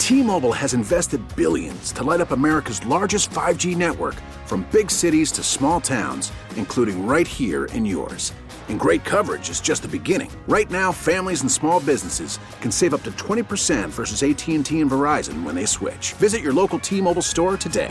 T-Mobile has invested billions to light up America's largest 5G network, from big cities to small towns, including right here in yours. And great coverage is just the beginning. Right now, families and small businesses can save up to 20% versus AT&T and Verizon when they switch. Visit your local T-Mobile store today.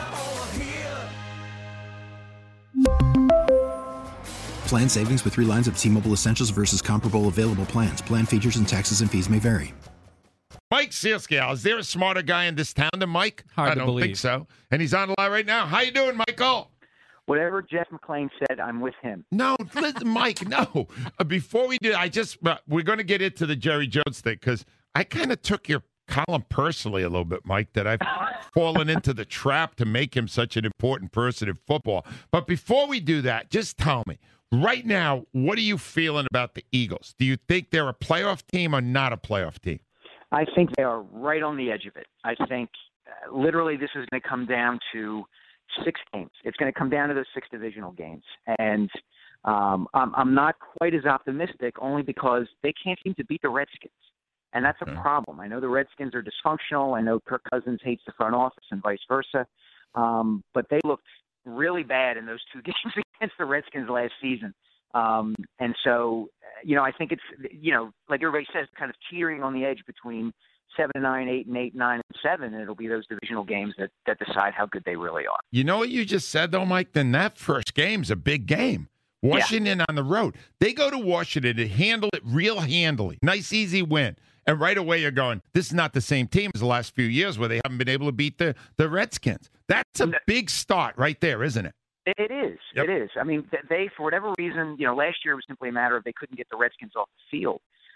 Plan savings with 3 lines of T-Mobile Essentials versus comparable available plans. Plan features and taxes and fees may vary. Mike Searskaal, is there a smarter guy in this town than Mike? Hard I to don't believe. think so. And he's on the line right now. How you doing, Michael? Whatever Jeff McClain said, I'm with him. No, listen, Mike, no. Before we do, we're going to get into the Jerry Jones thing, because I kind of took your column personally a little bit, Mike, that I've fallen into the trap to make him such an important person in football. But before we do that, just tell me, right now, what are you feeling about the Eagles? Do you think they're a playoff team or not a playoff team? I think they are right on the edge of it. I think literally this is going to come down to 6 games. It's going to come down to those 6 divisional games. And I'm not quite as optimistic, only because they can't seem to beat the Redskins. And that's a problem. I know the Redskins are dysfunctional. I know Kirk Cousins hates the front office and vice versa. But they looked really bad in those 2 games against the Redskins last season. And so, I think it's, like everybody says, kind of teetering on the edge between 7-9, 8-8, 9-7, and it'll be those divisional games that decide how good they really are. You know what you just said, though, Mike? Then that first game's a big game. Washington on the road. They go to Washington to handle it real handily. Nice, easy win. And right away you're going, this is not the same team as the last few years where they haven't been able to beat the Redskins. That's a big start right there, isn't it? It is. Yep. It is. I mean, they, for whatever reason, last year it was simply a matter of they couldn't get the Redskins off the field.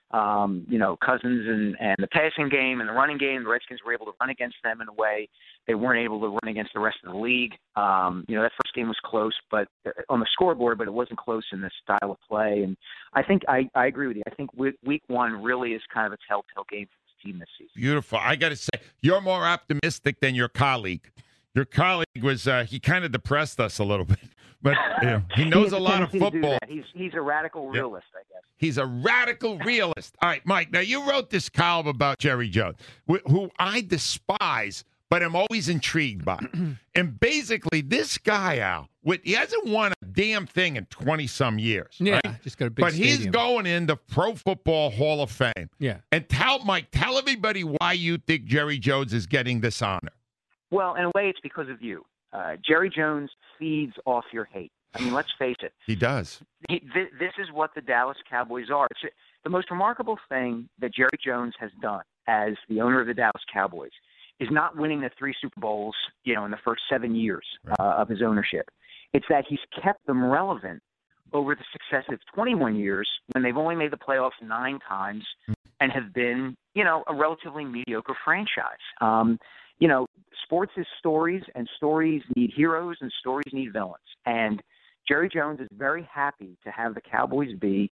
Cousins and the passing game and the running game, the Redskins were able to run against them in a way they weren't able to run against the rest of the league. That first game was close, but on the scoreboard, but it wasn't close in the style of play. And I think I agree with you. I think week 1 really is kind of a telltale game for this team this season. Beautiful. I got to say, you're more optimistic than your colleague. Your colleague was, he kind of depressed us a little bit, but he knows a lot of football. He's a radical realist, I guess. He's a radical realist. All right, Mike, now you wrote this column about Jerry Jones, who I despise, but I'm always intrigued by. And basically, this guy, Al, he hasn't won a damn thing in 20-some years. Yeah, right? just got a big But he's stadium. going in the Pro Football Hall of Fame. Yeah. And tell everybody why you think Jerry Jones is getting this honor. Well, in a way, it's because of you. Jerry Jones feeds off your hate. I mean, let's face it. He does. This is what the Dallas Cowboys are. It's the most remarkable thing that Jerry Jones has done as the owner of the Dallas Cowboys is not winning the 3 Super Bowls, in the first 7 years of his ownership. It's that he's kept them relevant over the successive 21 years when they've only made the playoffs 9 times and have been, a relatively mediocre franchise. Sports is stories, and stories need heroes, and stories need villains. And Jerry Jones is very happy to have the Cowboys be,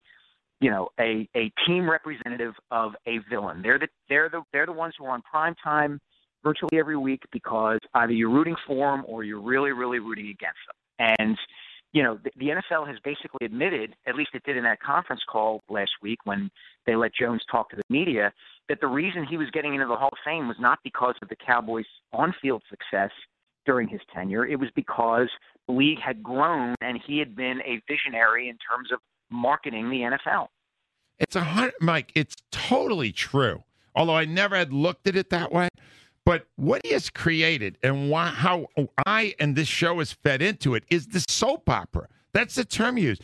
a team representative of a villain. They're the ones who are on prime time virtually every week because either you're rooting for them or you're really, really rooting against them. And the NFL has basically admitted, at least it did in that conference call last week when they let Jones talk to the media, that the reason he was getting into the Hall of Fame was not because of the Cowboys' on-field success during his tenure. It was because the league had grown and he had been a visionary in terms of marketing the NFL. Mike, it's totally true. Although I never had looked at it that way. But what he has created and how I and this show is fed into it is the soap opera. That's the term used.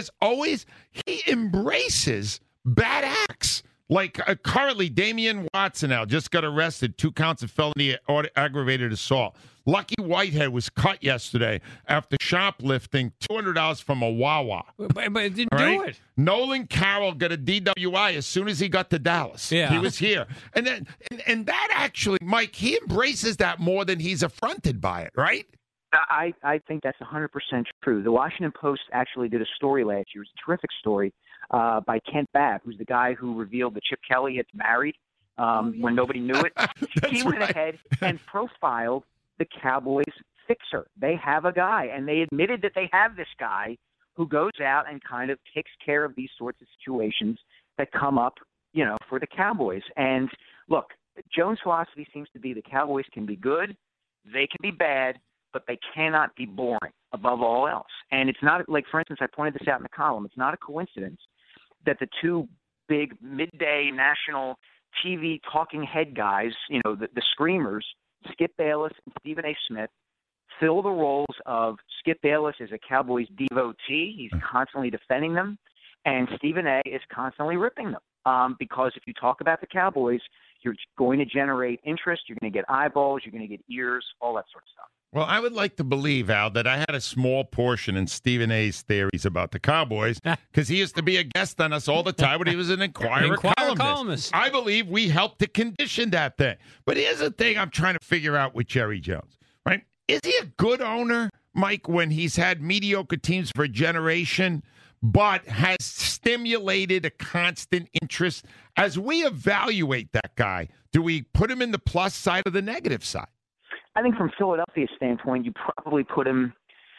He embraces bad acts. Like currently, Damian Watson now just got arrested, 2 counts of felony aggravated assault. Lucky Whitehead was cut yesterday after shoplifting $200 from a Wawa. But it didn't do it. Nolan Carroll got a DWI as soon as he got to Dallas. Yeah. He was here. And then, and that actually, Mike, he embraces that more than he's affronted by it, right? I think that's 100% true. The Washington Post actually did a story last year. It was a terrific story by Kent Babb, who's the guy who revealed that Chip Kelly had married when nobody knew it. He went ahead and profiled the Cowboys fixer. They have a guy, and they admitted that they have this guy who goes out and kind of takes care of these sorts of situations that come up, for the Cowboys. And look, Jones' philosophy seems to be the Cowboys can be good, they can be bad, but they cannot be boring above all else. And it's not like, for instance, I pointed this out in the column. It's not a coincidence that the two big midday national TV talking head guys, the screamers, Skip Bayless and Stephen A. Smith, fill the roles of Skip Bayless is a Cowboys devotee. He's constantly defending them. And Stephen A. is constantly ripping them. Because if you talk about the Cowboys, you're going to generate interest. You're going to get eyeballs. You're going to get ears, all that sort of stuff. Well, I would like to believe, Al, that I had a small portion in Stephen A.'s theories about the Cowboys because he used to be a guest on us all the time when he was an Inquirer columnist. I believe we helped to condition that thing. But here's the thing I'm trying to figure out with Jerry Jones, right? Is he a good owner, Mike, when he's had mediocre teams for a generation, but has stimulated a constant interest? As we evaluate that guy, do we put him in the plus side or the negative side? I think from Philadelphia's standpoint, you probably put him,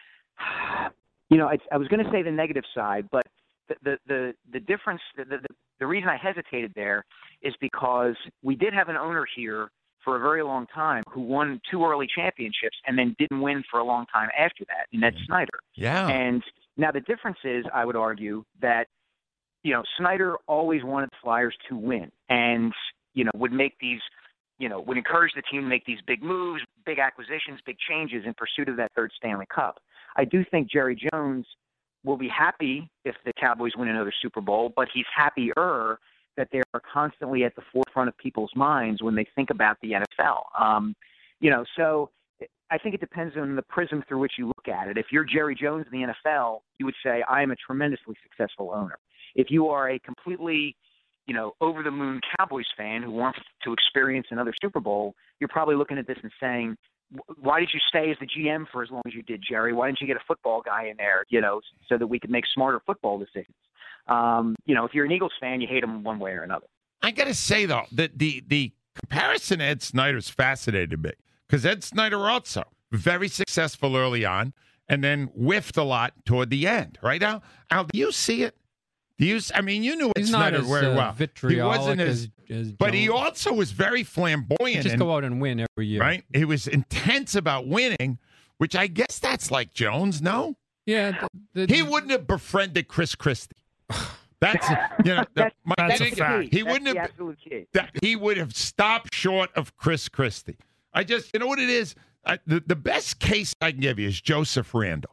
I was going to say the negative side, but the difference, the reason I hesitated there is because we did have an owner here for a very long time who won 2 early championships and then didn't win for a long time after that, and that's Snyder. Yeah. And now the difference is, I would argue, that, Snyder always wanted the Flyers to win and, would make these – would encourage the team to make these big moves, big acquisitions, big changes in pursuit of that third Stanley Cup. I do think Jerry Jones will be happy if the Cowboys win another Super Bowl, but he's happier that they are constantly at the forefront of people's minds when they think about the NFL. So I think it depends on the prism through which you look at it. If you're Jerry Jones in the NFL, you would say, I am a tremendously successful owner. If you are a completely over-the-moon Cowboys fan who wants to experience another Super Bowl, you're probably looking at this and saying, why did you stay as the GM for as long as you did, Jerry? Why didn't you get a football guy in there, so that we could make smarter football decisions? If you're an Eagles fan, you hate him one way or another. I got to say, though, that the comparison to Ed Snyder's fascinated me because Ed Snyder also very successful early on and then whiffed a lot toward the end, right, Al? Al, do you see it? You knew Ed Snyder very well. He wasn't as but he also was very flamboyant. Just go out and win every year, right? He was intense about winning, which I guess that's like Jones. No, yeah, he wouldn't have befriended Chris Christie. That's that's a fact. He wouldn't have. He would have stopped short of Chris Christie. What it is. The best case I can give you is Joseph Randall,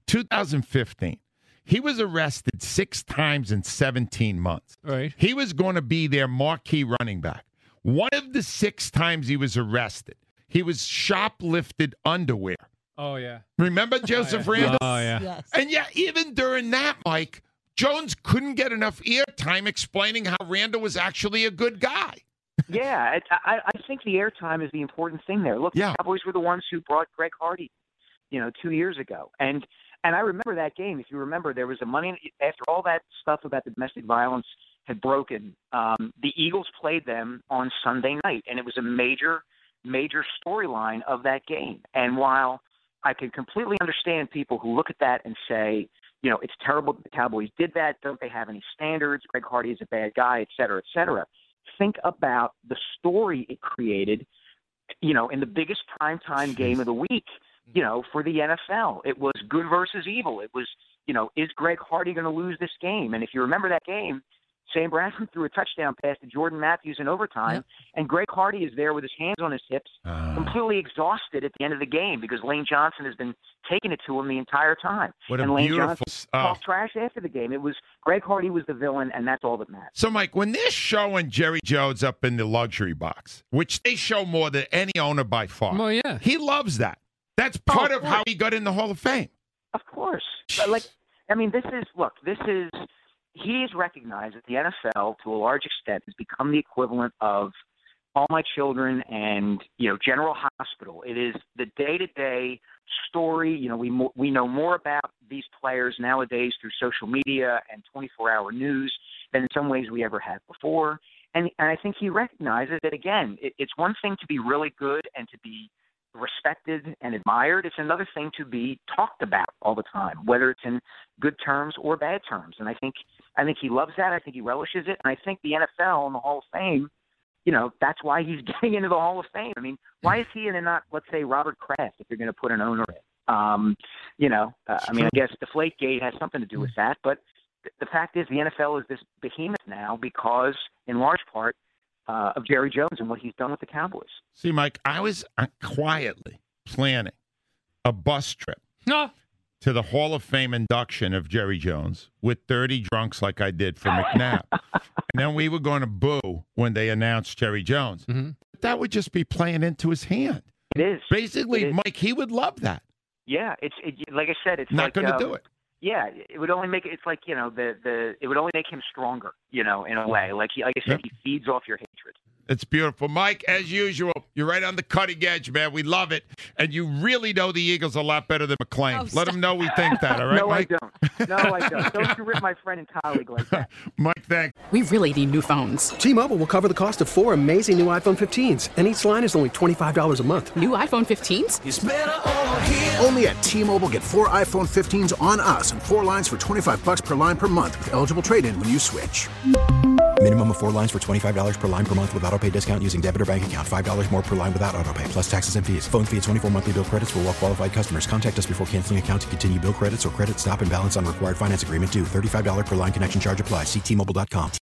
2015. He was arrested 6 times in 17 months. Right. He was going to be their marquee running back. One of the 6 times he was arrested, he was shoplifted underwear. Oh, yeah. Remember Joseph Randall? Oh, yeah. Yes. And yet, even during that, Mike, Jones couldn't get enough airtime explaining how Randall was actually a good guy. Yeah, I think the airtime is the important thing there. Look, the Cowboys were the ones who brought Greg Hardy, 2 years ago. And I remember that game. If you remember, there was after all that stuff about the domestic violence had broken, the Eagles played them on Sunday night, and it was a major, major storyline of that game. And while I can completely understand people who look at that and say, it's terrible that the Cowboys did that. Don't they have any standards? Greg Hardy is a bad guy, et cetera, et cetera. Think about the story it created, in the biggest primetime game of the week. For the NFL. It was good versus evil. It was, is Greg Hardy going to lose this game? And if you remember that game, Sam Bradford threw a touchdown pass to Jordan Matthews in overtime, and Greg Hardy is there with his hands on his hips, completely exhausted at the end of the game because Lane Johnson has been taking it to him the entire time. And Lane Johnson talked trash after the game. It was Greg Hardy was the villain, and that's all that matters. So, Mike, when they're showing Jerry Jones up in the luxury box, which they show more than any owner by far, he loves that. That's part of how he got in the Hall of Fame. Of course. He is recognized that the NFL, to a large extent, has become the equivalent of All My Children and, General Hospital. It is the day-to-day story. We know more about these players nowadays through social media and 24-hour news than in some ways we ever have before. And I think he recognizes that, again, it's one thing to be really good and to be respected and admired. It's another thing to be talked about all the time, whether it's in good terms or bad terms. And I think he loves that. I think he relishes it. And I think the NFL and the Hall of Fame that's why he's getting into the Hall of Fame. I mean, why is he in and not, let's say, Robert Kraft, if you're going to put an owner in? I guess Deflategate has something to do with that. But the fact is the NFL is this behemoth now because, in large part, of Jerry Jones and what he's done with the Cowboys. See, Mike, I was quietly planning a bus trip to the Hall of Fame induction of Jerry Jones with 30 drunks like I did for McNabb. And then we were going to boo when they announced Jerry Jones. Mm-hmm. That would just be playing into his hand. It is. Basically, Mike, he would love that. Yeah, like I said, it's not going to do it. Yeah, it would only make it. It's like it would only make him stronger. In a way, like I said, he feeds off your hatred. It's beautiful. Mike, as usual, you're right on the cutting edge, man. We love it. And you really know the Eagles a lot better than McClain. Let them know we think that, all right, no, Mike? No, I don't. Don't you rip my friend and colleague like that. Mike, thanks. We really need new phones. T-Mobile will cover the cost of 4 amazing new iPhone 15s, and each line is only $25 a month. New iPhone 15s? It's better over here. Only at T-Mobile, get 4 iPhone 15s on us and 4 lines for $25 per line per month with eligible trade-in when you switch. Minimum of 4 lines for $25 per line per month with autopay discount using debit or bank account. $5 more per line without autopay, plus taxes and fees. Phone fee at 24 monthly bill credits for well-qualified customers. Contact us before canceling account to continue bill credits or credit stop and balance on required finance agreement due. $35 per line connection charge applies. See T-Mobile.com.